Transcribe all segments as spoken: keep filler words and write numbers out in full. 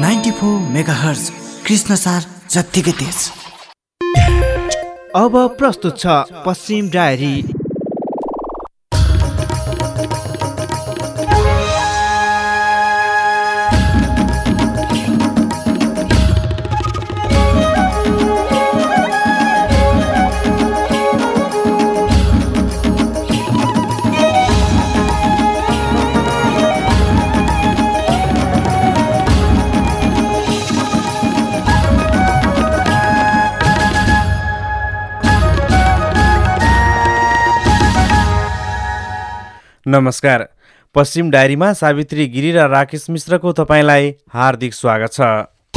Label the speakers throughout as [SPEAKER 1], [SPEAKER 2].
[SPEAKER 1] Ninety four megahertz Krishnasar जत्तिकै तेज।
[SPEAKER 2] अब प्रस्तुत छ पश्चिम डायरी।
[SPEAKER 3] नमस्कार। पश्चिम डायरीमा सावित्री गिरी र राकेश मिश्रको तपाईलाई हार्दिक स्वागत छ।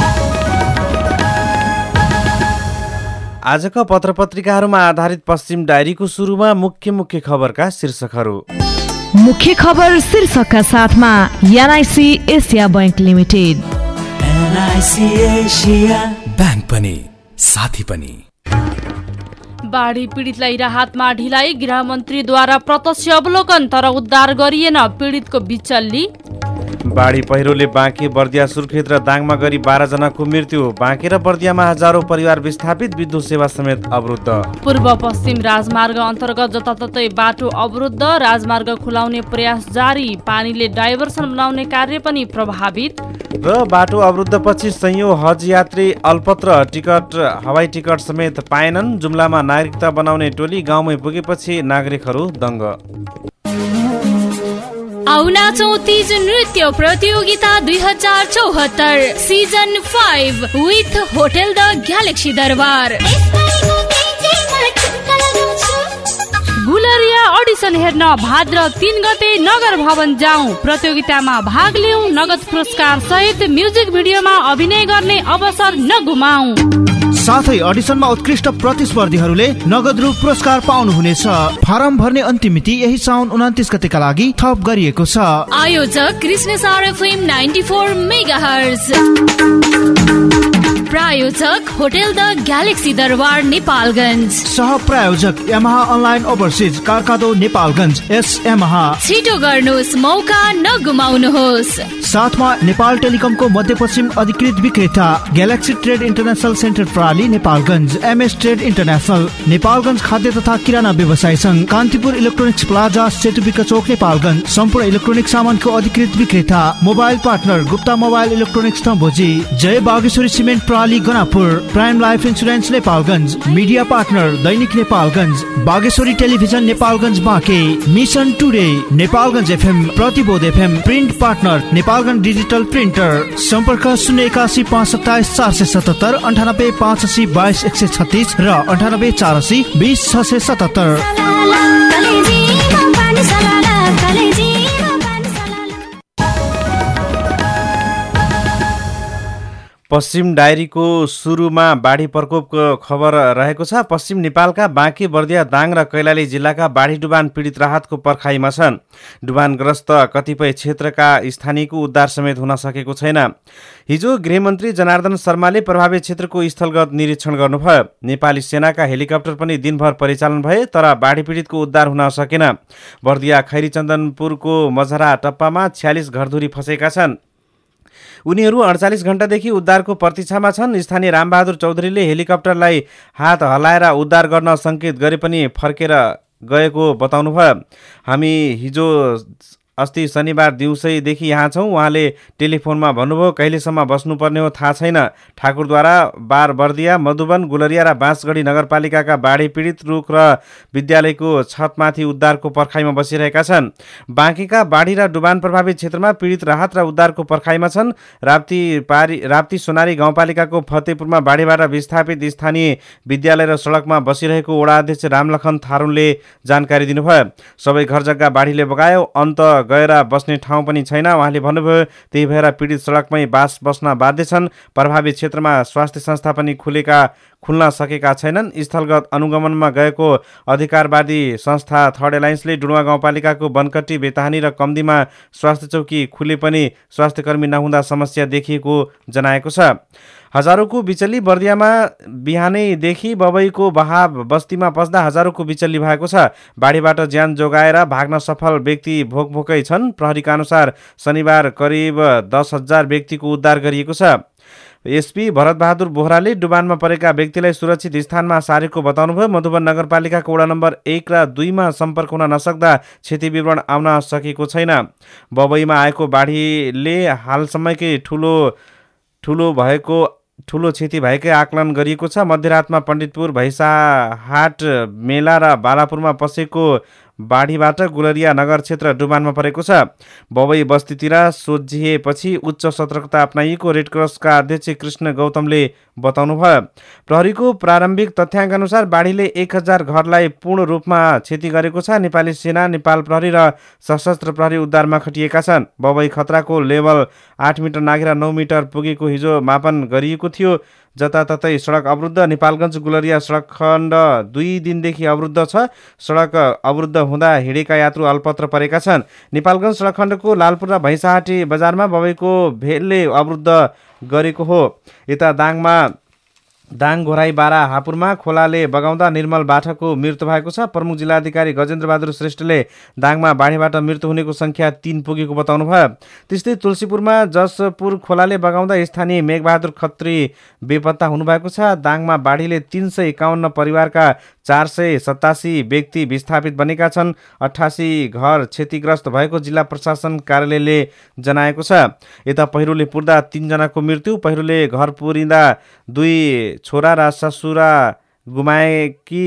[SPEAKER 3] आजका पत्रपत्रिकाहरूमा आधारित पश्चिम डायरीको सुरुमा मुख्य मुख्य खबरका शीर्षकहरू।
[SPEAKER 4] मुख्य खबर शीर्षकका साथमा NIC Asia bank limited.
[SPEAKER 1] NIC Asia
[SPEAKER 5] bank पनि साथी पनि।
[SPEAKER 6] बाढी पीडितलाई राहतमा ढिलाइ, गृहमन्त्रीद्वारा प्रत्यक्ष अवलोकन तर उद्धार गरिएन, पीडितको बिचल्ली।
[SPEAKER 3] बाढी पहिरोले बाँके, बर्दिया, सुर्खेत र दाङमा गरी बाह्र जनाको मृत्यु, बाँके र बर्दियामा हजारौं परिवार विस्थापित, विद्युत सेवा समेत अवरुद्ध।
[SPEAKER 6] पूर्व पश्चिम राजमार्ग अन्तर्गत जताततै बाटो अवरुद्ध, राजमार्ग खुलाउने प्रयास जारी, पानीले डाइभर्सन बनाउने कार्य पनि प्रभावित।
[SPEAKER 3] र बाटो अवरुद्धपछि सयौं हज यात्री अल्पत्र, टिकट हवाई टिकट समेत पाएनन्। जुम्लामा नागरिकता बनाउने टोली गाउँमै पुगेपछि नागरिकहरू दङ्ग।
[SPEAKER 7] आउना चौतिस नृत्य प्रतियोगिता दुई हजार चौहत्तर season five with hotel the Galaxy Darbar.
[SPEAKER 6] Gulariya audition हेर्न भाद्र तीन गते नगर भवन जाउँ, प्रतियोगितामा भाग लिऊ, नगद पुरस्कार सहित म्युजिक भिडियोमा अभिनय गर्ने अवसर नगुमाऊ।
[SPEAKER 2] साथै अडिसनमा उत्कृष्ट प्रतिस्पर्धीहरूले नगद रु पुरस्कार पाउनुहुनेछ। फारम भर्ने अन्तिम मिति यही साउन उन्तिस गतेका लागि थप गरिएको छ।
[SPEAKER 7] आयोजक Krishnasar FM ninety four megahertz. प्रायोजक hotel the Galaxy Darbar Nepalgunj.
[SPEAKER 2] सह प्रायोजक यामाहा अनलाइन ओभरसिज कारकादो नेपालगञ्ज। एस यामाहा
[SPEAKER 7] छिटो गर्नुहोस्, मौका नगुमाउनुहोस्।
[SPEAKER 2] साथमा नेपाल टेलिकमको मध्यपश्चिम अधिकृत विक्रेता ग्यालेक्सी ट्रेड इन्टरनेसनल सेन्टर प्रणाली Nepalgunj, MS trade international Nepalgunj, खाद्य तथा किराना व्यवसाय संघ, कान्तिपुर इलेक्ट्रोनिक्स प्लाजा, सेतुबिका चोक नेपालगञ्ज, सम्पूर्ण इलेक्ट्रोनिक सामानको अधिकृत विक्रेता mobile partner Gupta mobile electronics Tamboji, Jai Bageshwari cement प्रणाली Ganapur, prime life insurance Nepalgunj, media partner Dainik Nepalgunj, Bageshwari television Nepalgunj Banke, mission today Nepalgunj FM, Pratibodh FM, print partner Nepalgunj digital printer. सम्पर्क शून्य एकासी पाँच सत्ताइस चार सय सतहत्तर, अन्ठानब्बे पाँच असी बाइस एक सय छत्तिस र अन्ठानब्बे चार असी बिस छ सय सतहत्तर।
[SPEAKER 3] पश्चिम डायरीको सुरुमा बाढी प्रकोपको खबर रहेको छ। पश्चिम नेपालका बाँके, बर्दिया, दाङ र कैलाली जिल्लाका बाढी डुबान पीडित राहतको पर्खाइमा छन्। डुबानग्रस्त कतिपय क्षेत्रका स्थानीयको उद्धार समेत हुन सकेको छैन। हिजो गृहमन्त्री जनार्दन शर्माले प्रभावित क्षेत्रको स्थलगत निरीक्षण गर्नुभयो। नेपाली सेनाका हेलिकप्टर पनि दिनभर परिचालन भए तर बाढी पीडितको उद्धार हुन सकेन। बर्दिया खैरी चन्दनपुरको मझरा टप्पामा छ्यालिस घरधुरी फसेका छन्। उनीहरू अडचालिस घण्टादेखि उद्धारको प्रतीक्षामा छन्। स्थानीय रामबहादुर चौधरीले हेलिकप्टरलाई हात हल्लाएर उद्धार गर्न सङ्केत गरे पनि फर्केर गएको बताउनुभयो। हामी हिजो अस्ति शनिबार दिउँसैदेखि यहाँ छौँ, उहाँले टेलिफोनमा भन्नुभयो। कहिलेसम्म बस्नुपर्ने हो थाहा छैन। ठाकुरद्वारा बार, बर्दिया, मधुवन, गुलरिया र बाँसगढी नगरपालिकाका बाढी पीडित रुख र विद्यालयको छतमाथि उद्धारको पर्खाइमा बसिरहेका छन्। बाँकेका बाढी र डुबान प्रभावित क्षेत्रमा पीडित राहत र उद्धारको पर्खाइमा छन्। राप्ती पारी राप्ती सोनारी गाउँपालिकाको फतेपुरमा बाढीबाट विस्थापित स्थानीय विद्यालय र सडकमा बसिरहेको वडा अध्यक्ष रामलखन थारूनले जानकारी दिनुभयो। सबै घर जग्गा बाढीले बगायो, अन्त गएर बस्ने ठाउँ पनि छैन। उहाँले भन्नुभयो त्यही भएर पीडित सडकमै बास बस्न बाध्य छन्। प्रभावित क्षेत्रमा स्वास्थ्य संस्था पनि खुलेका खुल्न सकेका छैनन्। स्थलगत अनुगमनमा गएको अधिकारवादी संस्था थर्ड एलायन्सले डुडुवा गाउँपालिकाको बनकट्टी, बेताहानी र कम्दीमा स्वास्थ्य चौकी खुले पनि स्वास्थ्यकर्मी नहुँदा समस्या देखिएको जनाएको छ। हजारौँको बिचल्ली बर्दियामा बिहानैदेखि बबईको बहाव बस्तीमा पस्दा हजारौँको बिचल्ली भएको छ। बाढीबाट ज्यान जोगाएर भाग्न सफल व्यक्ति भोकभोकै छन्। प्रहरीका अनुसार शनिबार करिब दस हजार व्यक्तिको उद्धार गरिएको छ। एसपी भरतबहादुर बोहराले डुबानमा परेका व्यक्तिलाई सुरक्षित स्थानमा सारेको बताउनुभयो। मधुवन नगरपालिकाको वडा नम्बर एक र दुईमा सम्पर्क हुन नसक्दा क्षति विवरण आउन सकेको छैन। बबईमा आएको बाढीले हालसम्मकै ठुलो ठुलो भएको ठुलो क्षति भएकै आकलन गरिएको छ। मध्यरातमा पण्डितपुर, भैँसाहाट मेला र बालापुरमा पसेको बाढीबाट गुलरिया नगर क्षेत्र डुबानमा परेको छ। बबई बस्तीतिर सोझिएपछि उच्च सतर्कता अपनाइएको रेड क्रसका अध्यक्ष कृष्ण गौतमले बताउनुभयो। प्रहरीको प्रारम्भिक तथ्याङ्क अनुसार बाढीले एक हजार घरलाई पूर्ण रूपमा क्षति गरेको छ। नेपाली सेना, नेपाल प्रहरी र सशस्त्र प्रहरी उद्धारमा खटिएका छन्। बबई खतराको लेभल आठ मिटर नागेर नौ मिटर पुगेको हिजो मापन गरिएको थियो। जताततै सडक अवरुद्ध। नेपालगञ्ज गुलरिया सडक खण्ड दुई दिनदेखि अवरुद्ध छ। सडक अवरुद्ध हुँदा हिँडेका यात्रु अल्पत्र परेका छन्। नेपालगञ्ज सडक खण्डको लालपुर र भैँसाहाटी बजारमा बबईको भेलले अवरुद्ध गरेको हो। यता दाङमा दाङ घोराई बारा हापुरमा खोलाले बगाउँदा निर्मल बाठाको मृत्यु भएको छ। प्रमुख जिल्लाधिकारी गजेन्द्र बहादुर श्रेष्ठले दाङमा बाढीबाट मृत्यु हुनेको संख्या तीन पुगेको बताउनुभयो। त्यस्तै तुलसीपुरमा जसपुर खोलाले बगाउँदा स्थानीय मेघबहादुर खत्री बेपत्ता हुनुभएको छ। दाङमा बाढीले तीन सय एकाउन्न परिवारका चार सय सतासी व्यक्ति विस्थापित बनेका छन्। अठासी घर क्षतिग्रस्त भएको जिल्ला प्रशासन कार्यालयले जनाएको छ। यता पहिरोले पुर्दा तीनजनाको मृत्यु। पहिरोले घर पुरिँदा दुई छोरा र ससुरा गुमाएकी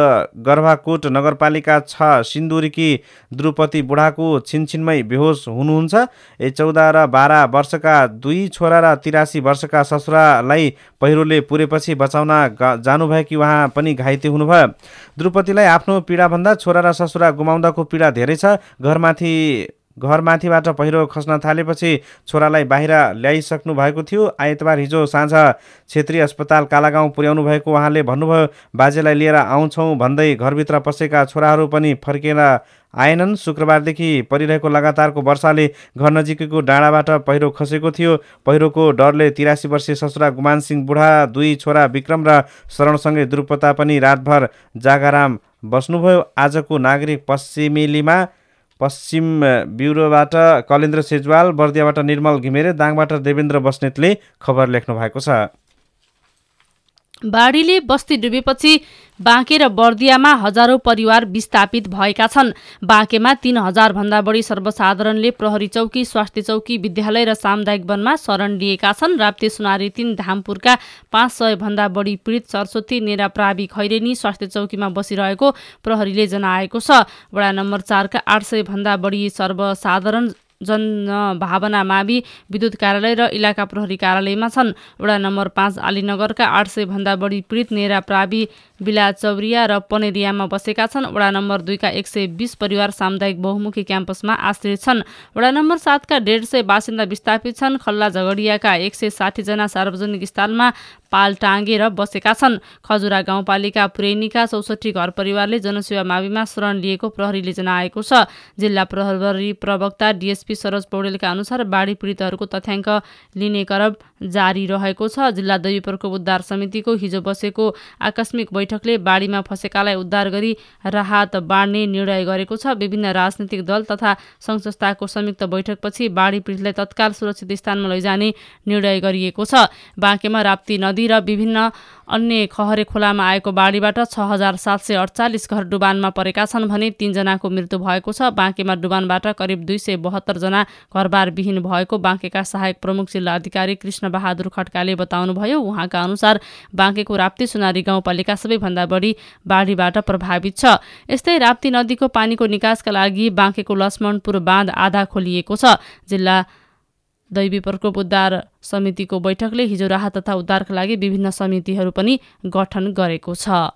[SPEAKER 3] गर्भाकोट नगरपालिका छ सिन्दुरीकी द्रुपति बुढाको छिनछिनमै बेहोस हुनुहुन्छ। ए चौध र बाह्र वर्षका दुई छोरा र तिरासी वर्षका ससुरालाई पहिरोले पुरेपछि बचाउन जानुभएकी उहाँ पनि घाइते हुनुभयो। द्रुपतिलाई आफ्नो पीडाभन्दा छोरा र ससुरा गुमाउँदाको पीडा धेरै छ। घरमाथि घरमाथिबाट पहिरो खस्न थालेपछि छोरालाई बाहिर ल्याइसक्नु भएको थियो। आइतबार हिजो साँझ क्षेत्रीय अस्पताल कालागाउँ पुर्याउनु भएको उहाँले भन्नुभयो। बाजेलाई लिएर आउँछौँ भन्दै घरभित्र पसेका छोराहरू पनि फर्केर आएनन्। शुक्रबारदेखि परिरहेको लगातारको वर्षाले घर नजिकैको डाँडाबाट पहिरो खसेको थियो। पहिरोको डरले तिरासी वर्षीय ससुरा गुमान सिंह बुढा, दुई छोरा विक्रम र शरणसँगै द्रुपता पनि रातभर जागाराम बस्नुभयो। आजको नागरिक पश्चिमेलीमा पश्चिम ब्युरोबाट कलेन्द्र सेजवाल, बर्दियाबाट निर्मल घिमिरे, दाङबाट देवेन्द्र बस्नेतले खबर लेख्नु भएको छ।
[SPEAKER 6] बाढीले बस्ती डुबेपछि बाँके र बर्दियामा हजारौं परिवार विस्थापित भएका छन्। बाँकेमा तीन हजार भन्दा बढी सर्वसाधारणले प्रहरी चौकी, स्वास्थ्य चौकी, विद्यालय र सामुदायिक वनमा शरण लिएका छन्। राप्ती, सुनारी तीन, धामपुरका पाँच सय भन्दा बढी पीडित सरस्वती, नेरा, प्रावि, खैरेनी स्वास्थ्य चौकीमा बसिरहेको प्रहरीले जनाएको छ। वडा नम्बर चारका आठ सय भन्दा बढी सर्वसाधारण जनभावना मावि विद्युत कार्यालय र इलाका प्रहरी कार्यालयमा छन्। वडा नम्बर पाँच आलीनगरका आठ सय भन्दा बढी पीडित नेरा, प्रावि, बिलाचौरिया र पनेरियामा बसेका छन्। वडा नम्बर दुईका एक सय बिस परिवार सामुदायिक बहुमुखी क्याम्पसमा आश्रित छन्। वडा नम्बर सातका डेढ सय बासिन्दा विस्थापित छन्। खल्ला झगडियाका एक सय साठीजना सार्वजनिक स्थलमा पाल टाँगेर बसेका छन्। खजुरा गाउँपालिका पुरैनीका चौसठी घर परिवारले जनसेवा माविमा शरण लिएको प्रहरीले जनाएको छ। जिल्ला प्रहरी प्रवक्ता डिएसपी सरोज पौडेलका अनुसार बाढी पीडितहरूको तथ्याङ्क लिने क्रम जारी रहेको छ। जिल्ला दैवी प्रकोप उद्धार समितिको हिजो बसेको आकस्मिक बैठकले बाढीमा फसेकालाई उद्धार गरी राहत बाँड्ने निर्णय गरेको छ। विभिन्न राजनीतिक दल तथा सङ्घ संस्थाको संयुक्त बैठकपछि बाढी पीडितलाई तत्काल सुरक्षित स्थानमा लैजाने निर्णय गरिएको छ। बाँकेमा राप्ती नदी र विभिन्न अन्य खहरे खोलामा आएको बाढीबाट छ हजार सात सय अडचालिस घर डुबानमा परेका छन् भने तीनजनाको मृत्यु भएको छ। बाँकेमा डुबानबाट करिब दुई सय बहत्तर जना घरबार विहीन भएको बाँकेका सहायक प्रमुख जिल्ला अधिकारी कृष्ण बहादुर खड्काले बताउनुभयो। उहाँका अनुसार बाँकेको राप्ती, सुनारी गाउँपालिका सबैभन्दा बढी बाढीबाट प्रभावित छ। यस्तै राप्ती नदीको पानीको निकासका लागि बाँकेको लक्ष्मणपुर बाँध आधा खोलिएको छ। जिल्ला दैवी प्रकोप उद्धार समितिको बैठकले हिजो राहत तथा उद्धारका लागि विभिन्न समितिहरू पनि गठन गरेको छ।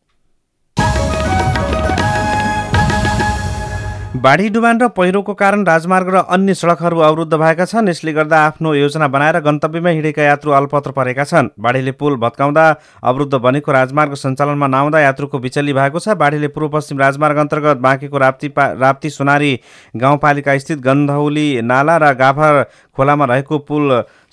[SPEAKER 3] बाढी, डुबान र पहिरोको कारण राजमार्ग र अन्य सडकहरू अवरुद्ध भएका छन्। यसले गर्दा आफ्नो योजना बनाएर गन्तव्यमा हिँडेका यात्रु अल्पत्र परेका छन्। बाढीले पुल भत्काउँदा अवरुद्ध बनेको राजमार्ग सञ्चालनमा नआउँदा यात्रुको बिचल्ली भएको छ। बाढीले पूर्व पश्चिम राजमार्ग अन्तर्गत बाँकेको राप्ती राप्ती सुनारी गाउँपालिका स्थित गन्धौली नाला र गाभर खोलामा रहेको पुल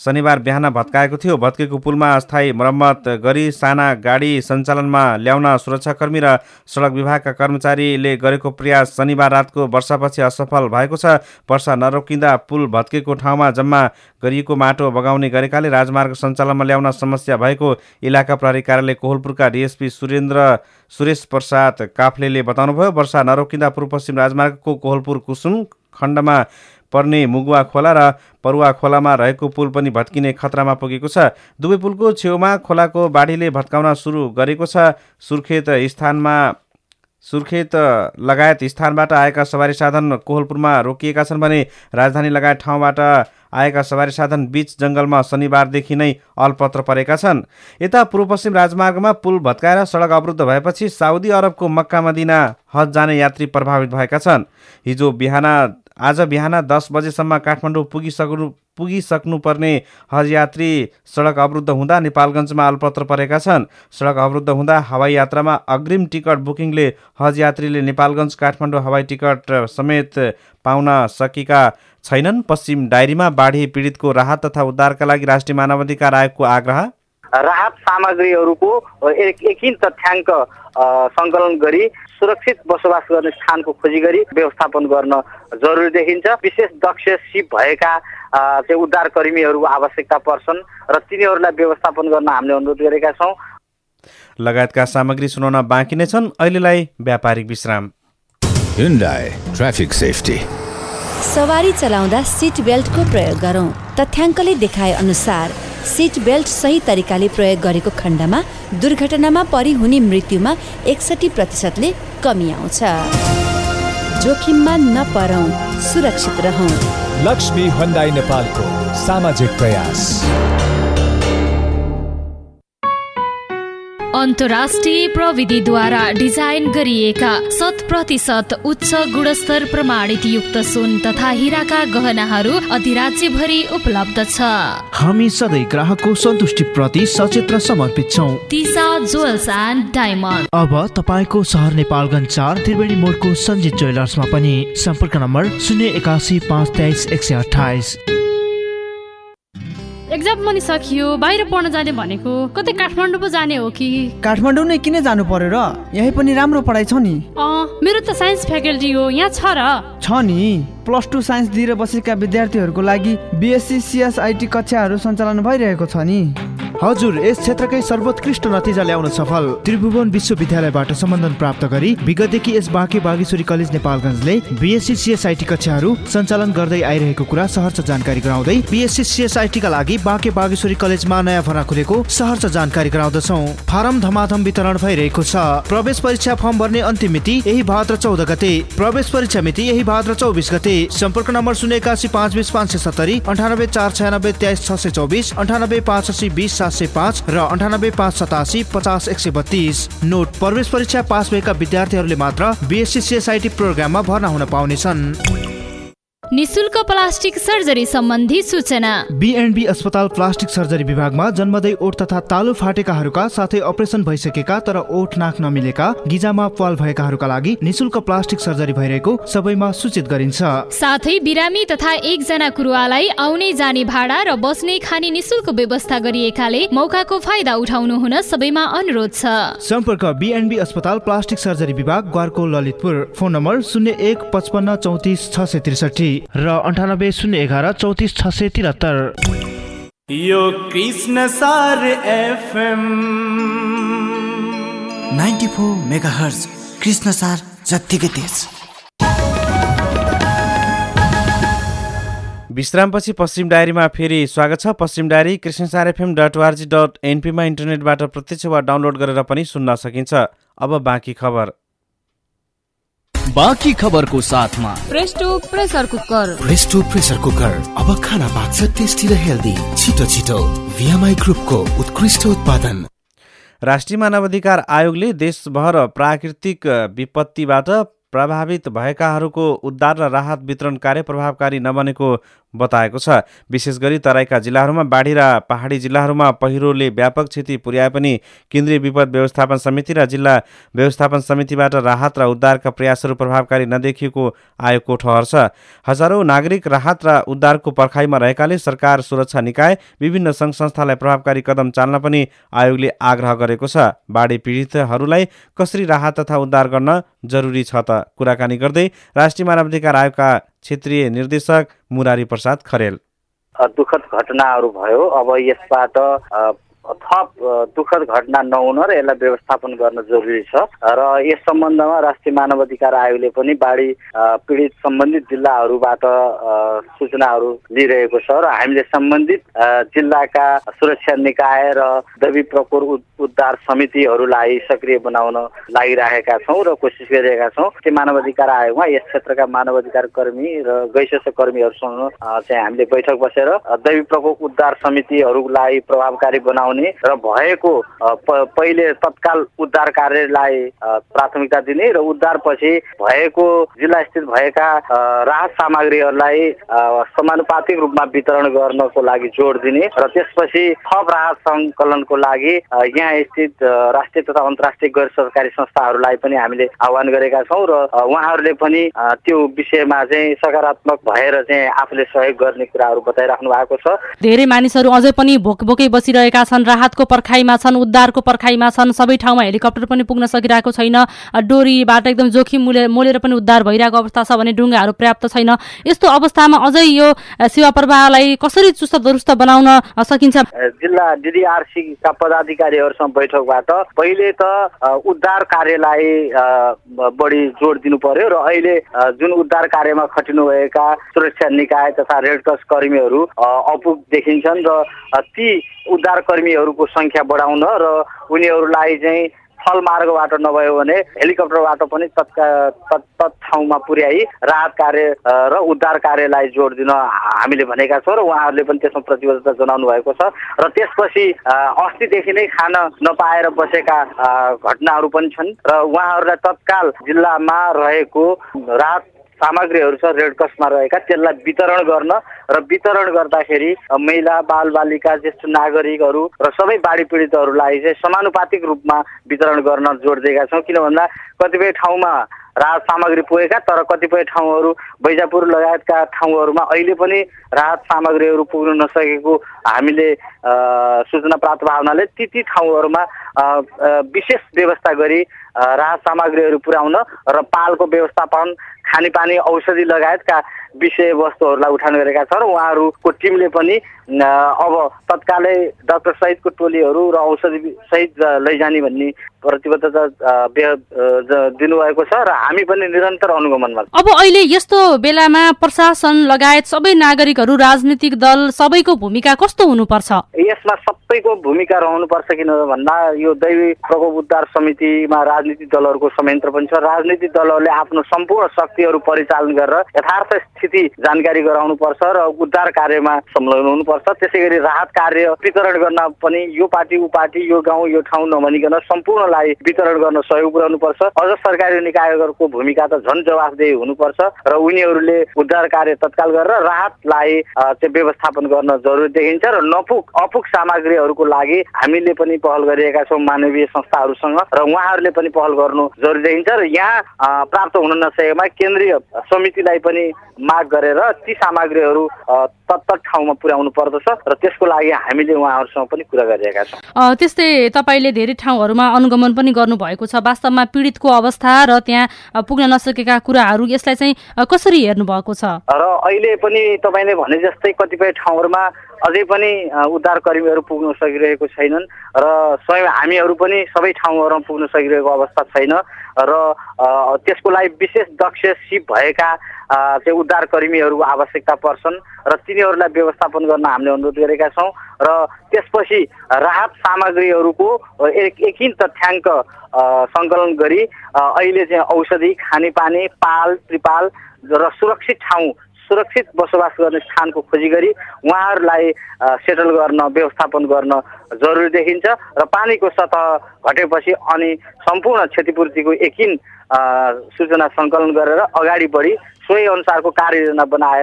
[SPEAKER 3] शनिबार बिहान भत्काएको थियो। भत्केको पुलमा अस्थायी मर्मत गरी साना गाडी सञ्चालनमा ल्याउन सुरक्षाकर्मी र सडक विभागका कर्मचारीले गरेको प्रयास शनिबार रातको वर्षापछि असफल भएको छ। वर्षा नरोकिँदा पुल भत्केको ठाउँमा जम्मा गरिएको माटो बगाउने गरेकाले राजमार्ग सञ्चालनमा ल्याउन समस्या भएको इलाका प्रहरी कार्यालय कोहलपुरका डिएसपी सुरेन्द्र सुरेश प्रसाद काफ्लेले बताउनुभयो। वर्षा नरोकिँदा पूर्व पश्चिम राजमार्गको कोहलपुर कुसुम खण्डमा पर्ने मुगुवा खोला र परुवा खोलामा रहेको पुल पनि भत्किने खतरामा पुगेको छ। दुवै पुलको छेउमा खोलाको बाढीले भत्काउन सुरु गरेको छ। सुर्खेत स्थानमा सुर्खेत लगायत स्थानबाट आएका सवारी साधन कोहलपुरमा रोकिएका छन् भने राजधानी लगायत ठाउँबाट आएका सवारी साधन बीच जङ्गलमा शनिबारदेखि नै अलपत्र परेका छन्। यता पूर्व पश्चिम राजमार्गमा पुल भत्काएर सडक अवरुद्ध भएपछि साउदी अरबको मक्का मदिना हज जाने यात्री प्रभावित भएका छन्। हिजो बिहान आज बिहान दस बजेसम्म काठमाडौँ पुगिसक्नु पुगिसक्नुपर्ने हज यात्री सडक अवरुद्ध हुँदा नेपालगञ्जमा अलपत्र परेका छन्। सडक अवरुद्ध हुँदा हवाई यात्रामा अग्रिम टिकट बुकिङले हज यात्रीले नेपालगञ्ज काठमाडौँ हवाई टिकट समेत पाउन सकेका छैनन्। पश्चिम डायरीमा बाढी पीडितको राहत तथा उद्धारका लागि राष्ट्रिय मानवाधिकार आयोगको आग्रह।
[SPEAKER 8] राहत सामग्रीहरूको एकीन तथ्याङ्क सङ्कलन गरी सुरक्षित बसोबास गर्ने स्थानको खोजी गरी व्यवस्थापन गर्न जरुरी देखिन्छ। विशेष दक्ष सिप भएका चाहिँ उद्धारकर्मीहरूको आवश्यकता पर्छन् र तिनीहरूलाई व्यवस्थापन गर्न हामीले अनुरोध गरेका छौँ।
[SPEAKER 3] लगायतका सामग्री सुनाउन बाँकी नै छन्। अहिलेलाई व्यापारिक विश्राम।
[SPEAKER 5] Hyundai traffic safety.
[SPEAKER 9] सवारी चलाउँदा सिट बेल्टको प्रयोग गरौँ। तथ्याङ्कले देखाए अनुसार सिट बेल्ट सही तरिकाले प्रयोग गरेको खण्डमा दुर्घटनामा परि हुने मृत्युमा एकसठी प्रतिशतले कमी आउँछ। जोखिममा नपरौँ, सुरक्षित रहौँ।
[SPEAKER 10] लक्ष्मी हुन्डाई नेपालको सामाजिक प्रयास।
[SPEAKER 7] अन्तर्राष्ट्रिय प्रविधिद्वारा डिजाइन गरिएका शत प्रतिशत उच्च गुणस्तर प्रमाणित युक्त सुन तथा हिराका गहनाहरू अधिराज्यभरि उपलब्ध छ।
[SPEAKER 2] हामी सधैँ ग्राहकको सन्तुष्टि प्रति सचेत र समर्पित छौँ।
[SPEAKER 7] तिसा ज्वेल्स एन्ड डायमन्ड।
[SPEAKER 2] अब तपाईँको सहर नेपालगञ्ज चार त्रिवेणी मोडको सञ्जित ज्वेलर्समा पनि। सम्पर्क नम्बर शून्य एकासी पाँच तेइस एक सय अठाइस।
[SPEAKER 6] एक्जाम पनि सकियो, बाहिर पढ्न जाने भनेको कतै काठमाडौँ पो जाने हो कि?
[SPEAKER 1] काठमाडौँ नै किन जानु पर्यो र? यही पनि राम्रो पढाइ छ नि।
[SPEAKER 6] अँ, मेरो त साइन्स फ्याकल्टी हो, यहाँ छ र?
[SPEAKER 1] छ नि। प्लस टू साइन्स दिएर बसेका विद्यार्थीहरूको लागि बिएससी सिएसआइटी कक्षाहरू सञ्चालन भइरहेको छ नि।
[SPEAKER 2] हजुर, यस क्षेत्रकै सर्वोत्कृष्ट नतिजा ल्याउन सफल त्रिभुवन विश्वविद्यालयबाट सम्बन्धन प्राप्त गरी विगतदेखि यस बाँके बागेश्वरी कलेज नेपालगञ्जले बिएससी सिएसआइटी कक्षाहरू सञ्चालन गर्दै आइरहेको कुरा सहर्ष जानकारी गराउँदै बिएससी सिएसआइटीका लागि बाँके बागेश्वरी कलेजमा नयाँ भर्ना खुलेको सहर्ष जानकारी गराउँदछौँ। फारम धमाधम वितरण भइरहेको छ। प्रवेश परीक्षा फर्म भर्ने अन्तिम मिति यही भाद्र चौध गते। प्रवेश परीक्षा मिति यही भाद्र चौबिस गते। सम्पर्क नम्बर शून्य एकासी पाँच बिस पाँच सय सत्तरी अन्ठानब्बे चार छयानब्बे तेइस छ सय चौबिस अन्ठानब्बे पाँच असी बिस सात सय पाँच र अन्ठानब्बे पाँच सतासी पचास एक सय बत्तीस। नोट: प्रवेश परीक्षा पास भएका विद्यार्थीहरूले मात्र बिएससी सिएसआइटी प्रोग्राममा भर्ना हुन पाउनेछन्।
[SPEAKER 7] निशुल्क प्लास्टिक सर्जरी सम्बन्धी सूचना।
[SPEAKER 2] बीएनबी अस्पताल प्लास्टिक सर्जरी विभागमा जन्मदै ओठ तथा तालु फाटेकाहरूका साथै अपरेसन भइसकेका तर ओठ नाक नमिलेका, गिजामा प्वाल भएकाहरूका लागि निशुल्क प्लास्टिक सर्जरी भइरहेको सबैमा सूचित गरिन्छ।
[SPEAKER 7] साथै बिरामी तथा एकजना कुरुवालाई आउने जाने भाडा र बस्ने खाने निशुल्क व्यवस्था गरिएकाले मौकाको फाइदा उठाउनु हुन सबैमा अनुरोध छ।
[SPEAKER 2] सम्पर्क बीएनबी अस्पताल प्लास्टिक सर्जरी विभाग, ग्वारको ललितपुर। फोन नम्बर शून्य एक पचपन्न चौतिस छ सय त्रिसठी र अन्ठानब्बे शून्य एघार चौतिस छ सय त्रिहत्तर।
[SPEAKER 11] यो Krishnasar FM
[SPEAKER 1] ninety four megahertz Krishnasar जत्तिकै तेज।
[SPEAKER 3] विश्रामपछि पश्चिम डायरीमा फेरि स्वागत छ। पश्चिम diary Krishnasar FM dot ORG dot एनपीमा इन्टरनेटबाट प्रत्यक्ष वा डाउनलोड गरेर पनि सुन्न सकिन्छ। अब बाँकी खबर।
[SPEAKER 12] बाँकी खबरको साथमा
[SPEAKER 4] Presto pressure cooker.
[SPEAKER 5] Presto pressure cooker अब खाना पाक्छ टेस्टी र हेल्दी। छिटो छिटो भिएमआई ग्रुपको उत्कृष्ट उत्पादन।
[SPEAKER 3] राष्ट्रिय मानवाधिकार आयोगले देशभर प्राकृतिक विपत्तिबाट प्रभावित भएकाहरूको उद्धार र राहत वितरण कार्य प्रभावकारी नबनेको बताएको छ। विशेष गरी तराईका जिल्लाहरूमा बाढी र पहाडी जिल्लाहरूमा पहिरोले व्यापक क्षति पुर्याए पनि केन्द्रीय विपद व्यवस्थापन समिति र जिल्ला व्यवस्थापन समितिबाट राहत र उद्धारका प्रयासहरू प्रभावकारी नदेखिएको आयोगको ठहर छ। हजारौं नागरिक राहत र उद्धारको पर्खाइमा रहेकाले सरकार, सुरक्षा निकाय, विभिन्न सङ्घ संस्थालाई प्रभावकारी कदम चाल्न पनि आयोगले आग्रह गरेको छ। बाढी पीडितहरूलाई कसरी राहत तथा उद्धार गर्न जरुरी छ त कुराकानी गर्दै राष्ट्रिय मानवाधिकार आयोगका क्षेत्रीय निर्देशक मुरारी प्रसाद खरेल।
[SPEAKER 8] दुःखद घटनाहरू भयो, अब यसबाट थप दुःखद घटना नहुन र यसलाई व्यवस्थापन गर्न जरुरी छ र यस सम्बन्धमा राष्ट्रिय मानवाधिकार आयोगले पनि बाढी पीडित सम्बन्धित जिल्लाहरूबाट सूचनाहरू लिइरहेको छ र हामीले सम्बन्धित जिल्लाका सुरक्षा निकाय र दैवी प्रकोप उद्धार समितिहरूलाई सक्रिय बनाउन लागिरहेका छौँ र कोसिस गरिरहेका छौँ। त्यो मानवाधिकार आयोगमा यस क्षेत्रका मानवाधिकार कर्मी र गैर कर्मीहरूसँग चाहिँ हामीले बैठक बसेर दैवी प्रकोप उद्धार समितिहरूलाई प्रभावकारी बनाउने र भएको पहिले तत्काल उद्धार कार्यलाई प्राथमिकता दिने र उद्धारपछि भएको जिल्ला स्थित भएका राहत सामग्रीहरूलाई समानुपातिक रूपमा वितरण गर्नको लागि जोड दिने र त्यसपछि थप राहत सङ्कलनको लागि यहाँ स्थित राष्ट्रिय तथा अन्तर्राष्ट्रिय गैर सरकारी संस्थाहरूलाई पनि हामीले आह्वान गरेका छौँ र उहाँहरूले पनि त्यो विषयमा चाहिँ सकारात्मक भएर चाहिँ आफूले सहयोग गर्ने कुराहरू बताइराख्नु भएको छ।
[SPEAKER 6] धेरै मानिसहरू अझै पनि भोक भोकै बसिरहेका छन्, राहतको पर्खाइमा छन्, उद्धारको पर्खाइमा छन्। सबै ठाउँमा हेलिकप्टर पनि पुग्न सकिरहेको छैन, डोरीबाट एकदम जोखिम मोले मोलेर पनि उद्धार भइरहेको अवस्था छ भने ढुङ्गाहरू पर्याप्त छैन। यस्तो अवस्थामा अझै यो सेवा प्रवाहलाई कसरी चुस्त दुरुस्त बनाउन सकिन्छ?
[SPEAKER 8] जिल्ला डिडिआरसीका पदाधिकारीहरूसँग बैठकबाट पहिले त उद्धार कार्यलाई बढी जोड दिनु पर्यो र अहिले जुन उद्धार कार्यमा खटिनुभएका सुरक्षा निकाय तथा रेडक्रस कर्मीहरू अपुग देखिन्छन् र ती उद्धार कर्मीहरूको संख्या बढाउन र उनीहरूलाई चाहिँ थल मार्गबाट नभयो भने हेलिकप्टरबाट पनि तत्काल तत् ठाउँमा पुर्याई राहत कार्य र उद्धार कार्यलाई जोड दिन हामीले भनेका छौँ र उहाँहरूले पनि त्यसमा प्रतिबद्धता जनाउनु भएको छ र त्यसपछि अस्तिदेखि नै खान नपाएर बसेका घटनाहरू पनि छन् र उहाँहरूलाई तत्काल जिल्लामा रहेको राहत सामग्रीहरू छ रेडक्रसमा रहेका त्यसलाई वितरण गर्न र वितरण गर्दाखेरि महिला बालबालिका ज्येष्ठ नागरिकहरू र सबै बाढी पीडितहरूलाई चाहिँ समानुपातिक रूपमा वितरण गर्न जोड दिएका छौँ। किन भन्दा कतिपय ठाउँमा राहत सामग्री पुगेका तर कतिपय ठाउँहरू बैजापुर लगायतका ठाउँहरूमा अहिले पनि राहत सामग्रीहरू पुग्न नसकेको हामीले सूचना प्राप्त भएको हुनाले ती ती ठाउँहरूमा विशेष व्यवस्था गरी राहत सामग्रीहरू पुर्याउन र पालको व्यवस्थापन, खानेपानी, औषधि लगायतका विषय वस्तुहरूलाई उठान गरेका छन् र उहाँहरूको टिमले पनि अब तत्कालै डाक्टर सहितको टोलीहरू र औषधि सहित लैजाने भन्ने प्रतिबद्धता दिनुभएको छ र हामी पनि निरन्तर अनुगमनमा।
[SPEAKER 6] अब अहिले यस्तो बेलामा प्रशासन लगायत सबै नागरिकहरू, राजनीतिक दल सबैको भूमिका कस्तो हुनुपर्छ?
[SPEAKER 8] यसमा सबैको भूमिका रहनुपर्छ। किन भन्दा यो दैवी प्रकोप उद्धार समितिमा राजनीतिक दलहरूको संयन्त्र पनि छ। राजनीतिक दलहरूले आफ्नो सम्पूर्ण शक्तिहरू परिचालन गरेर यथार्थ स्थिति जानकारी गराउनुपर्छ र उद्धार कार्यमा संलग्न हुनुपर्छ। त्यसै गरी राहत कार्य वितरण गर्न पनि यो पार्टी ऊ पार्टी, यो गाउँ यो ठाउँ नभनिकन सम्पूर्णलाई वितरण गर्न सहयोग पुर्याउनुपर्छ। अझ सरकारी निकायहरूको भूमिका त झन् जवाफदेही हुनुपर्छ र उनीहरूले उद्धार कार्य तत्काल गरेर राहतलाई चाहिँ व्यवस्थापन गर्न जरुरी देखिन्छ र नपुग अपुग सामग्रीहरूको लागि हामीले पनि पहल गरिरहेका छौँ मानवीय संस्थाहरूसँग र उहाँहरूले पनि पहल गर्नु जरुरी देखिन्छ र यहाँ प्राप्त हुन नसकेमा केन्द्रीय समितिलाई पनि माग गरेर ती सामग्रीहरू तत्त ठाउँमा पुर्याउनु पर्दछ र त्यसको लागि हामीले उहाँहरूसँग पनि कुरा गरिरहेका छौँ।
[SPEAKER 6] त्यस्तै तपाईँले धेरै ठाउँहरूमा अनुगमन पनि गर्नुभएको छ। वास्तवमा पीडितको अवस्था र त्यहाँ पुग्न नसकेका कुराहरू यसलाई चाहिँ कसरी हेर्नु भएको छ?
[SPEAKER 8] र अहिले पनि तपाईँले भने जस्तै कतिपय ठाउँहरूमा अझै पनि उद्धार कर्मीहरू पुग्न सकिरहेको छैनन् र स्वयं हामीहरू पनि सबै ठाउँहरूमा पुग्न सकिरहेको अवस्था छैन र त्यसको लागि विशेष दक्ष सिप भएका चाहिँ उद्धार कर्मीहरूको आवश्यकता पर्छन् र तिनीहरूलाई व्यवस्थापन गर्न हामीले अनुरोध गरेका छौँ र त्यसपछि राहत सामग्रीहरूको एक एकिन तथ्याङ्क सङ्कलन गरी अहिले चाहिँ औषधि, खानेपानी, पाल, त्रिपाल र सुरक्षित ठाउँ, सुरक्षित बसोबास गर्ने स्थानको खोजी गरी उहाँहरूलाई सेटल गर्न, व्यवस्थापन गर्न जरुरी देखिन्छ र पानीको सतह घटेपछि अनि सम्पूर्ण क्षतिपूर्तिको एकिन सूचना सङ्कलन गरेर अगाडि बढी सोही अनुसारको कार्ययोजना बनाएर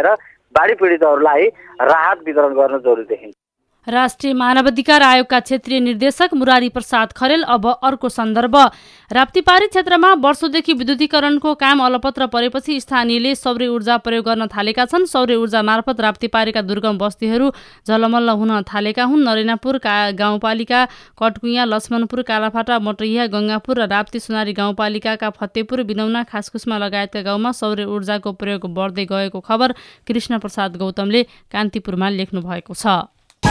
[SPEAKER 8] बाढी पीडितहरूलाई राहत वितरण गर्न जरुरी देखिन्छ।
[SPEAKER 6] राष्ट्रिय मानवाधिकार आयोगका क्षेत्रीय निर्देशक मुरारी प्रसाद खरेल। अब अर्को सन्दर्भ, राप्तीपारी क्षेत्रमा वर्षौंदेखि विद्युतीकरणको काम अलपत्र परेपछि स्थानीयले सौर्य ऊर्जा प्रयोग गर्न थालेका छन्। सौर्य ऊर्जा मार्फत राप्तीपारीका दुर्गम बस्तीहरू झलमल्ल हुन थालेका हुन्। नरेनापुर गाउँपालिका, कटकुइया, लक्ष्मणपुर, कालाफाटा, मटैया, गङ्गापुर र राप्ती सुनारी गाउँपालिकाका फतेपुर, बिनौना, खासकुस्मा लगायतका गाउँमा सौर्य ऊर्जाको प्रयोग बढ्दै गएको खबर कृष्ण प्रसाद गौतमले कान्तिपुरमा लेख्नु भएको छ।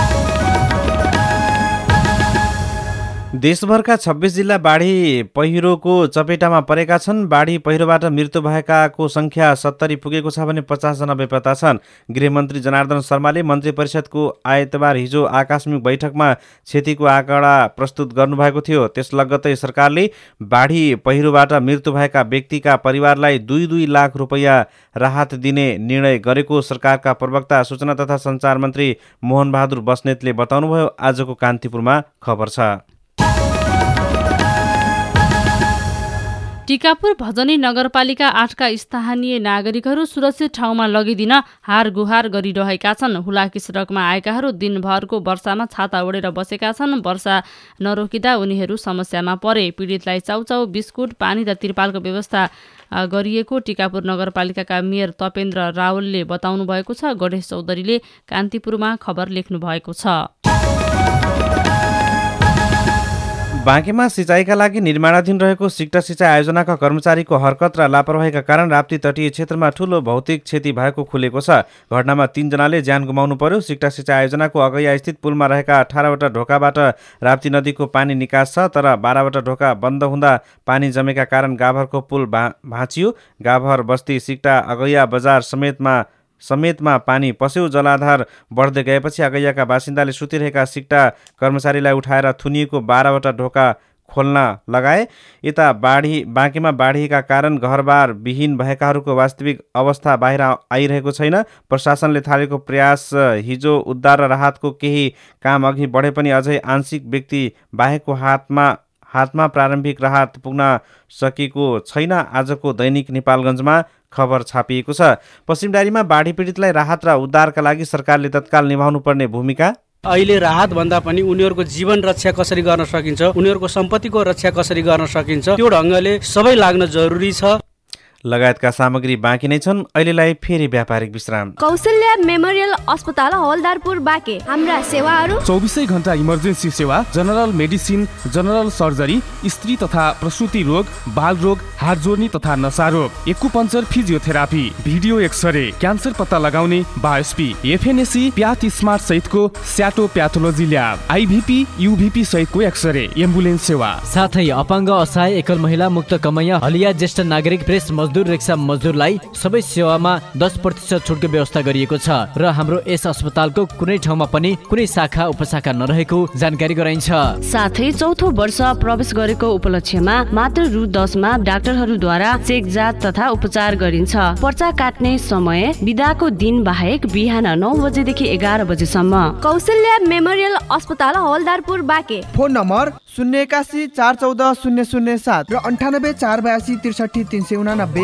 [SPEAKER 3] देशभरका छब्बीस जिल्ला बाढी पहिरोको चपेटामा परेका छन्। बाढी पहिरोबाट मृत्यु भएकाको संख्या सत्तरी पुगेको छ भने पचास जना बेपत्ता छन्। गृहमन्त्री जनार्दन शर्माले मन्त्री परिषदको आइतबार हिजो आकस्मिक बैठकमा क्षतिको आँकडा प्रस्तुत गर्नुभएको थियो। त्यस लगत्तै सरकारले बाढी पहिरोबाट मृत्यु भएका व्यक्तिका परिवारलाई दुई दुई लाख रुपियाँ राहत दिने निर्णय गरेको सरकारका प्रवक्ता सूचना तथा सञ्चार मन्त्री मोहन बहादुर बस्नेतले बताउनुभयो। आजको कान्तिपुरमा खबर छ।
[SPEAKER 6] टिकापुर भजनी नगरपालिका आठका स्थानीय नागरिकहरू सुरक्षित ठाउँमा लगिदिन हार गुहार गरिरहेका छन्। हुलाकी सडकमा आएकाहरू दिनभरको वर्षामा छाता ओढेर बसेका छन्। वर्षा नरोकिँदा उनीहरू समस्यामा परे। पीडितलाई चाउचाउ, बिस्कुट, पानी र तिरपालको व्यवस्था गरिएको टिकापुर नगरपालिकाका मेयर तपेन्द्र रावलले बताउनु भएको छ। गणेश चौधरीले कान्तिपुरमा खबर लेख्नु भएको छ।
[SPEAKER 3] बाँकेमा सिँचाइका लागि निर्माणाधीन रहेको सिक्टा सिँचाइ आयोजनाका कर्मचारीको हरकत र लापरवाहीका कारण राप्ती तटीय क्षेत्रमा ठूलो भौतिक क्षति भएको खुलेको छ। घटनामा तीनजनाले ज्यान गुमाउनु पर्यो। सिक्टा सिँचाइ आयोजनाको अगैया स्थित पुलमा रहेका अठारवटा ढोकाबाट राप्ती नदीको पानी निकास छ, तर बाह्रवटा ढोका बन्द हुँदा पानी जमेका कारण गाभरको पुल भा भाँचियो। गाभर बस्ती, सिक्टा, अगैया बजार समेतमा समेतमा पानी पस्यो। जलाधार बढ्दै गएपछि अगैयाका बासिन्दाले सुतिरहेका सिक्टा कर्मचारीलाई उठाएर थुनिएको बाह्रवटा ढोका खोल्न लगाए। यता बाढी बाँकीमा बाढीका कारण घरबार विहीन भएकाहरूको वास्तविक अवस्था बाहिर आइरहेको छैन। प्रशासनले थालेको प्रयास हिजो उद्धार र राहतको केही काम अघि बढे पनि अझै आंशिक व्यक्ति बाहेकको हातमा हातमा प्रारम्भिक राहत पुग्न सकेको छैन। आजको दैनिक नेपालगञ्जमा खबर छापिएको छ। पश्चिमडारीमा बाढी पीडितलाई राहत र उद्धारका लागि सरकारले तत्काल निभाउनु पर्ने भूमिका।
[SPEAKER 12] अहिले राहत भन्दा पनि उनीहरूको जीवन रक्षा कसरी गर्न सकिन्छ, उनीहरूको सम्पत्तिको रक्षा कसरी गर्न सकिन्छ, त्यो ढङ्गले सबै लाग्न जरुरी छ।
[SPEAKER 3] लगायतका सामग्री बाँकी नै छन्। अहिलेलाई फेरि व्यापारिक विश्राम।
[SPEAKER 13] कौशल्या मेमोरियल अस्पताल हवलदारपुर बाँके। हाम्रा सेवाहरू
[SPEAKER 14] चौबिसै घण्टा इमर्जेन्सी सेवा, जनरल मेडिसिन, जनरल सर्जरी, स्त्री तथा प्रसुति रोग, बाल रोग, हात जोड्ने तथा नसा रोग, acupuncture, physiotherapy, video X-ray, cancer पत्ता लगाउने, बायोस्पी, एफएनएसी, प्याथ स्मार्ट सहितको स्याटो प्याथोलोजी ल्याब, आइभीपी, युभीपी सहितको एक्सरे, एम्बुलेन्स सेवा,
[SPEAKER 15] साथै अपाङ्ग, असहाय, एकल महिला, मुक्त कमैया, हलिया, ज्येष्ठ नागरिक, प्रेस मजदुर, रिक्सा मजदुरलाई सबै सेवामा दस प्रतिशत छुटको व्यवस्था गरिएको छ र हाम्रो यस अस्पतालको कुनै ठाउँमा पनि कुनै शाखा उपशाखा नरहेको जानकारी गराइन्छ।
[SPEAKER 13] साथै चौथो वर्ष प्रवेश गरेको उपलक्ष्यमा मात्र रु दसमा डाक्टरहरूद्वारा चेक जाँच तथा उपचार गरिन्छ। पर्चा काट्ने समय बिदाको दिन बाहेक बिहान नौ बजेदेखि एघार बजेसम्म। कौशल्या मेमोरियल अस्पताल हवलदारपुर बाँके।
[SPEAKER 1] फोन नम्बर शून्य एकासी चार चौध शून्य शून्य सात र अन्ठानब्बे चार बयासी त्रिसठी तीन सय उनानब्बे।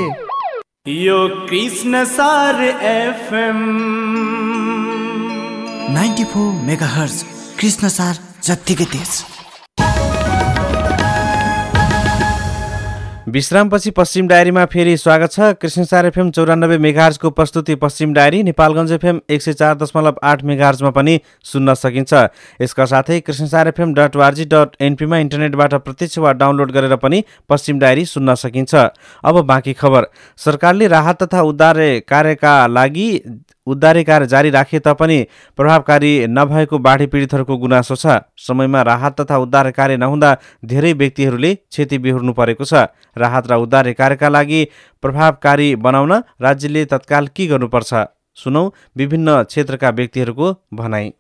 [SPEAKER 11] यो Krishnasar FM
[SPEAKER 16] ninety four megahertz Krishnasar जत्तिकै तेज।
[SPEAKER 3] विश्रामपछि पश्चिम डायरीमा फेरि स्वागत छ। कृष्णसार एफएम चौरानब्बे मेगाहर्जको प्रस्तुति पश्चिम डायरी नेपालगञ्ज एफएम एक सय चार दशमलव आठ मेगाहर्जमा पनि सुन्न सकिन्छ। यसका साथै Krishnasar FM dot ORG dot एनपीमा इन्टरनेटबाट प्रत्यक्ष वा डाउनलोड गरेर पनि पश्चिम डायरी सुन्न सकिन्छ। अब बाँकी खबर। सरकारले राहत तथा उद्धार कार्यका लागि उद्धारे कार्य जारी राखे तापनि प्रभावकारी नभएको बाढी पीडितहरूको गुनासो छ। समयमा राहत तथा उद्धार कार्य नहुँदा धेरै व्यक्तिहरूले क्षति बिहोर्नु परेको छ। राहत र उद्धार कार्यका लागि प्रभावकारी बनाउन राज्यले तत्काल के गर्नुपर्छ? सुनौ विभिन्न क्षेत्रका व्यक्तिहरूको भनाइ।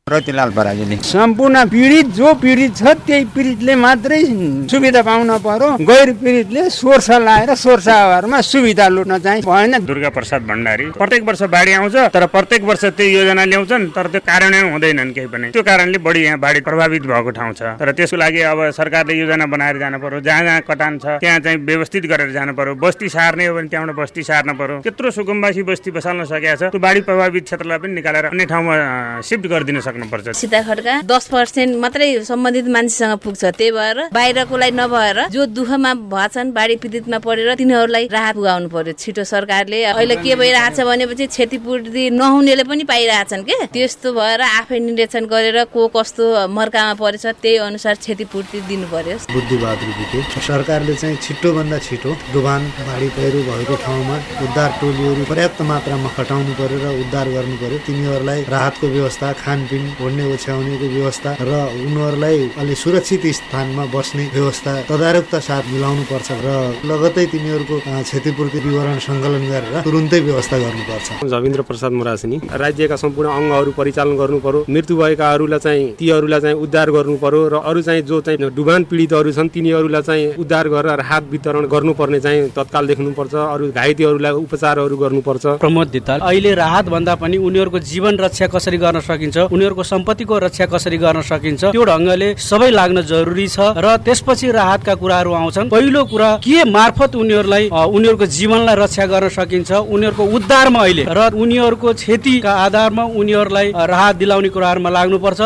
[SPEAKER 17] रतिलाल बराइली।
[SPEAKER 18] सम्पूर्ण पीडित जो पीडित छ त्यही पीडितले मात्रै सुविधा पाउन पर्यो, गैर पीडितले सोर्स लाएर सोर्साहरूमा सुविधा लुट्न चाहिँ भएन।
[SPEAKER 19] दुर्गा प्रसाद भण्डारी प्रत्येक वर्ष बाढी आउँछ तर प्रत्येक वर्ष त्यही योजना ल्याउँछन् तर त्यो कार्यान्वयन हुँदैनन् केही पनि। त्यो कारणले बढी यहाँ बाढी प्रभावित भएको ठाउँ छ। तर त्यसको लागि अब सरकारले योजना बनाएर जानु पर्यो, जहाँ जहाँ कटान छ त्यहाँ चाहिँ व्यवस्थित गरेर जानु पर्यो। बस्ती सार्ने हो भने त्यहाँबाट बस्ती सार्न पर्यो। त्यत्रो सुकुम्बासी बस्ती बसाल्न सकेको छ, त्यो बाढी प्रभावित क्षेत्रलाई पनि निकालेर अन्य ठाउँमा सिफ्ट गरिदिन सक्नुपर्छ।
[SPEAKER 20] सीता खड्का दस पर्सेन्ट मात्रै सम्बन्धित मान्छेसँग पुग्छ, त्यही भएर बाहिरकोलाई नभएर जो दुःखमा भएछन् बाढी पीडितमा परेर तिनीहरूलाई राहत पुगाउनु पर्यो छिटो। सरकारले अहिले के भइरहेछ भनेपछि क्षतिपूर्ति नहुनेले पनि पाइरहेछन् के, त्यस्तो भएर आफै निरीक्षण गरेर को कस्तो मर्कामा परेछ त्यही अनुसार क्षतिपूर्ति दिनु पर्यो।
[SPEAKER 21] बुद्धिबहादुर बिके सरकारले चाहिँ छिटो भन्दा छिटो डुबान बाढी पहिरो भएको ठाउँमा उद्धार टोलीहरू पर्याप्त मात्रामा खटाउनु पर्यो र उद्धार गर्नु पर्यो। तिनीहरूलाई राहतको व्यवस्था, खानपिन, ओढ्ने ओछ्याउनेको व्यवस्था र उनीहरूलाई अलि सुरक्षित स्थानमा बस्ने व्यवस्था तदारुकता साथ मिलाउनु पर्छ र लगतै तिनीहरूको क्षतिपूर्ति विवरण सङ्कलन गरेर तुरुन्तै व्यवस्था गर्नुपर्छ।
[SPEAKER 22] जविन्द्र प्रसाद मुरासिनी राज्यका सम्पूर्ण अङ्गहरू परिचालन गर्नु पर्यो, मृत्यु भएकाहरूलाई चाहिँ तीहरूलाई चाहिँ उद्धार गर्नु पर्यो र अरू चाहिँ जो चाहिँ डुबान पीडितहरू छन् तिनीहरूलाई चाहिँ उद्धार गरेर राहत वितरण गर्नुपर्ने चाहिँ तत्काल देख्नुपर्छ। अरू घाइतेहरूलाई उपचारहरू गर्नुपर्छ।
[SPEAKER 12] प्रमोद धिताल अहिले राहत भन्दा पनि उनीहरूको जीवन रक्षा कसरी गर्न सकिन्छ, उनीहरूको सम्पत्तिको रक्षा कसरी गर्न सकिन्छ त्यो ढङ्गले सबै लाग्न जरुरी छ र त्यसपछि राहतका कुराहरू आउँछन्। पहिलो कुरा के मार्फत उनीहरूलाई उनीहरूको जीवनलाई रक्षा गर्न सकिन्छ, उनीहरूको उद्धारमा अहिले र उनीहरूको क्षतिका आधारमा उनीहरूलाई राहत दिलाउने कुराहरूमा लाग्नुपर्छ।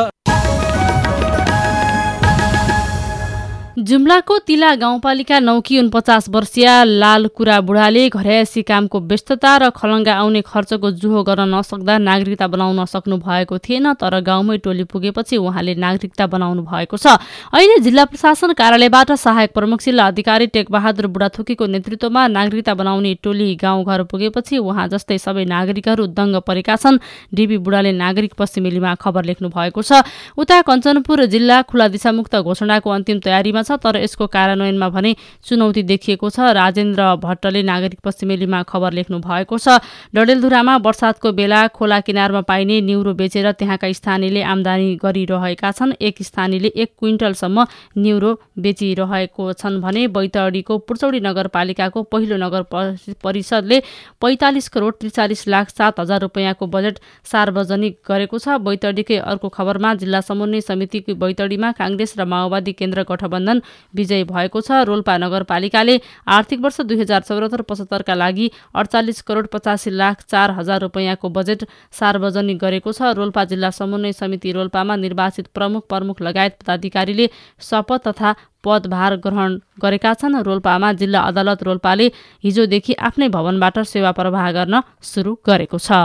[SPEAKER 6] जुम्लाको तिला गाउँपालिका नौकी उनपचास वर्षीय लालकुरा बुढाले घरयासी कामको व्यस्तता र खलङ्गा आउने खर्चको जुहो गर्न नसक्दा नागरिकता बनाउन सक्नु भएको थिएन, तर गाउँमै टोली पुगेपछि उहाँले नागरिकता बनाउनु भएको छ। अहिले जिल्ला प्रशासन कार्यालयबाट सहायक प्रमुख जिल्ला अधिकारी टेकबहादुर बुढाथोकीको नेतृत्वमा नागरिकता बनाउने टोली गाउँघर पुगेपछि उहाँ जस्तै सबै नागरिकहरू दङ्ग परेका छन्। डिबी बुढाले नागरिक पश्चिमेलीमा खबर लेख्नु भएको छ। उता कञ्चनपुर जिल्ला खुला दिशामुक्त घोषणाको अन्तिम तयारीमा छ, तर यसको कार्यान्वयनमा भने चुनौती देखिएको छ। राजेन्द्र भट्टले नागरिक पश्चिमेलीमा खबर लेख्नु भएको छ। डडेलधुरामा बर्सातको बेला खोला किनारमा पाइने निउरो बेचेर त्यहाँका स्थानीयले आमदानी गरिरहेका छन्। एक स्थानीयले एक क्विन्टलसम्म निउरो बेचिरहेको छन् भने बैतडीको पुर्चौडी नगरपालिकाको पहिलो नगर परिषदले पैँतालिस करोड त्रिचालिस लाख सात हजार रुपियाँको बजेट सार्वजनिक गरेको छ। बैतडीकै अर्को खबरमा जिल्ला समन्वय समितिको बैतडीमा काङ्ग्रेस र माओवादी केन्द्र गठबन्धन विजय भएको छ। रोल्पा नगरपालिकाले आर्थिक वर्ष दुई हजार चौरात्तर पचहत्तरका लागि अडचालिस करोड पचासी लाख चार हजार रुपियाँको बजेट सार्वजनिक गरेको छ। रोल्पा जिल्ला समन्वय समिति रोल्पामा निर्वाचित प्रमुख प्रमुख लगायत पदाधिकारीले शपथ तथा पदभार ग्रहण गरेका छन्। रोल्पामा जिल्ला अदालत रोल्पाले हिजोदेखि आफ्नै भवनबाट सेवा प्रवाह गर्न सुरु गरेको छ।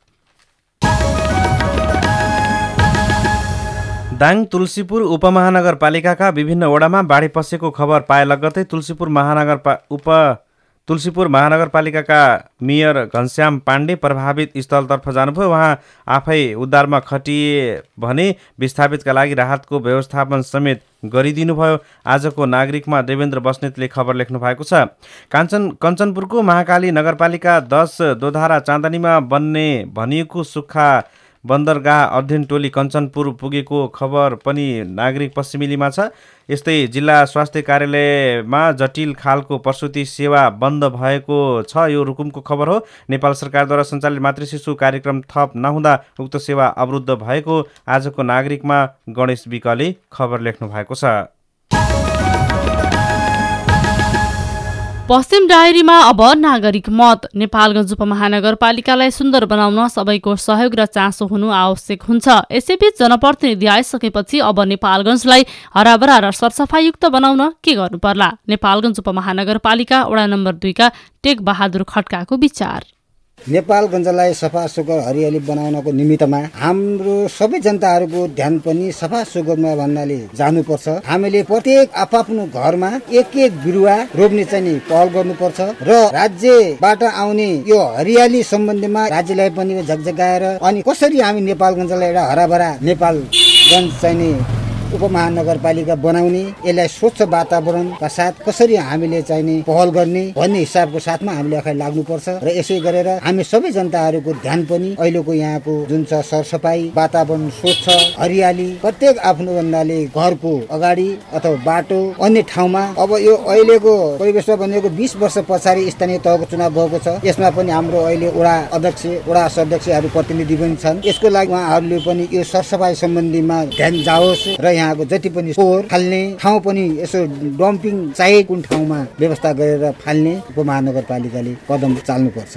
[SPEAKER 3] दाङ तुलसीपुर उपमहानगरपालिकाका विभिन्न वडामा बाढी पसेको खबर पाए लगत्तै तुलसीपुर महानगर उप तुलसीपुर महानगरपालिकाका मेयर घनश्याम पाण्डे प्रभावित स्थलतर्फ जानुभयो। उहाँ आफै उद्धारमा खटिए भने विस्थापितका लागि राहतको व्यवस्थापन समेत गरिदिनुभयो। आजको नागरिकमा देवेन्द्र बस्नेतले खबर लेख्नु भएको छ। काञ्चन कञ्चनपुरको महाकाली नगरपालिका दस दोधारा चाँदनीमा बन्ने भनिएको सुक्खा बन्दरगाह अध्ययन टोली कञ्चनपुर पुगेको खबर पनि नागरिक पश्चिमेलीमा छ। यस्तै जिल्ला स्वास्थ्य कार्यालयमा जटिल खालको प्रसुति सेवा बन्द भएको छ। यो रुकुमको खबर हो। नेपाल सरकारद्वारा सञ्चालित मातृशिशु कार्यक्रम थप नहुँदा उक्त सेवा अवरुद्ध भएको आजको नागरिकमा गणेश विकले खबर लेख्नु भएको छ।
[SPEAKER 6] पश्चिम डायरीमा अब नागरिक मत। नेपालगञ्ज उपमहानगरपालिकालाई सुन्दर बनाउन सबैको सहयोग र चासो हुनु आवश्यक हुन्छ। यसैबीच जनप्रतिनिधि आइसकेपछि अब नेपालगञ्जलाई हराभरा र सरसफाइयुक्त बनाउन के गर्नु पर्ला? नेपालगञ्ज उपमहानगरपालिका वडा नम्बर दुईका टेक बहादुर खड्काको विचार।
[SPEAKER 23] नेपालगञ्जलाई सफा सुग्घर हरियाली बनाउनको निमित्तमा हाम्रो सबै जनताहरूको ध्यान पनि सफा सुग्घरमा भन्नाले जानुपर्छ। हामीले प्रत्येक आफ्नो घरमा एक एक बिरुवा रोप्ने चाहिँ पहल गर्नुपर्छ र राज्यबाट आउने यो हरियाली सम्बन्धमा राज्यलाई पनि झकझकाएर अनि कसरी हामी नेपालगञ्जलाई एउटा हराभरा नेपालगञ्ज चाहिँ उपमहानगरपालिका बनाउने, यसलाई स्वच्छ वातावरणका साथ कसरी हामीले चाहिने पहल गर्ने भन्ने हिसाबको साथमा हामीले अगाडि लाग्नुपर्छ र यसै गरेर हामी सबै जनताहरूको ध्यान पनि अहिलेको यहाँको जुन छ सरसफाई, वातावरण स्वच्छ, हरियाली, प्रत्येक आफ्नो भन्दाले घरको अगाडि अथवा बाटो अन्य ठाउँमा। अब यो अहिलेको परिवेशमा भनेको बीस वर्ष पछाडि स्थानीय तहको चुनाव भएको छ। यसमा पनि हाम्रो अहिले वडा अध्यक्ष वडा सदस्यहरू प्रतिनिधि पनि छन्। यसको लागि उहाँहरूले पनि यो सरसफाई सम्बन्धीमा ध्यान जाओस् र यहाँको जति पनि फोहोर फाल्ने ठाउँ पनि यसो डम्पिङ चाहिँ कुन ठाउँमा व्यवस्था गरेर फाल्ने उपमहानगरपालिकाले कदम चाल्नुपर्छ।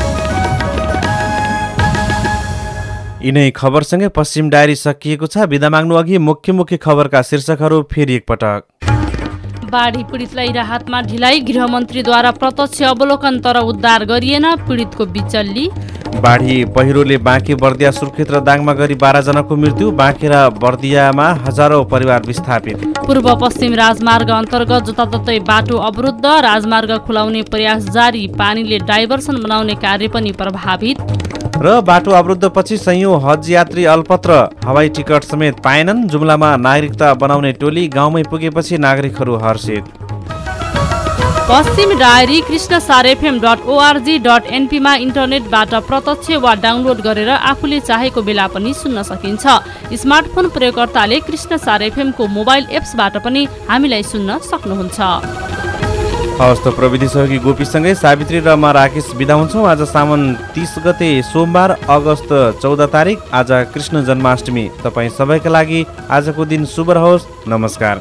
[SPEAKER 3] यिनै खबरसँगै पश्चिम डायरी सकिएको छ। बिदा माग्नु अघि मुख्य मुख्य खबरका शीर्षकहरू फेरि एकपटक।
[SPEAKER 6] बाढी पीडितलाई राहतमा ढिलाइ, गृहमन्त्रीद्वारा प्रत्यक्ष अवलोकन तर उद्धार गरिएन, पीडितको बिचल्ली।
[SPEAKER 3] बाढी पहिरोले बाँके बर्दिया सुर्खेत र दाङमा गरी बाह्र जनाको मृत्यु, बाँके र बर्दियामा हजारौं परिवार विस्थापित।
[SPEAKER 6] पूर्व पश्चिम राजमार्ग अन्तर्गत जताततै बाटो अवरुद्ध, राजमार्ग खुलाउने प्रयास जारी, पानीले डाइभर्सन बनाउने कार्य पनि प्रभावित।
[SPEAKER 3] र बाटो अवरुद्धपछि सयौं हज यात्री अल्पत्र, हवाई टिकट समेत पाएनन्। जुम्लामा नागरिकता बनाउने टोली गाउँमै पुगेपछि नागरिकहरू हर्षित।
[SPEAKER 6] पश्चिम diary Krishnasar FM dot ORG dot एनपीमा इन्टरनेटबाट प्रत्यक्ष वा डाउनलोड गरेर आफूले चाहेको बेला पनि सुन्न सकिन्छ। स्मार्टफोन प्रयोगकर्ताले कृष्णसार एफएमको मोबाइल एप्सबाट पनि हामीलाई सुन्न सक्नुहुन्छ।
[SPEAKER 3] हवस् त प्रविधि सहयोगी गोपीसँगै सावित्री र म राकेश बिदा हुन्छौँ। आज साउन तीस गते सोमबार अगस्त चौध तारिक, आज कृष्ण जन्माष्टमी। तपाईँ सबैका लागि आजको दिन शुभ रहोस्। नमस्कार।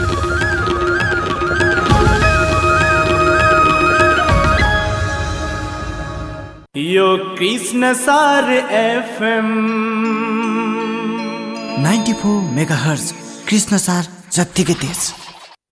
[SPEAKER 11] यो Krishnasar FM
[SPEAKER 16] ninety four megahertz Krishnasar जत्तिकै तेज।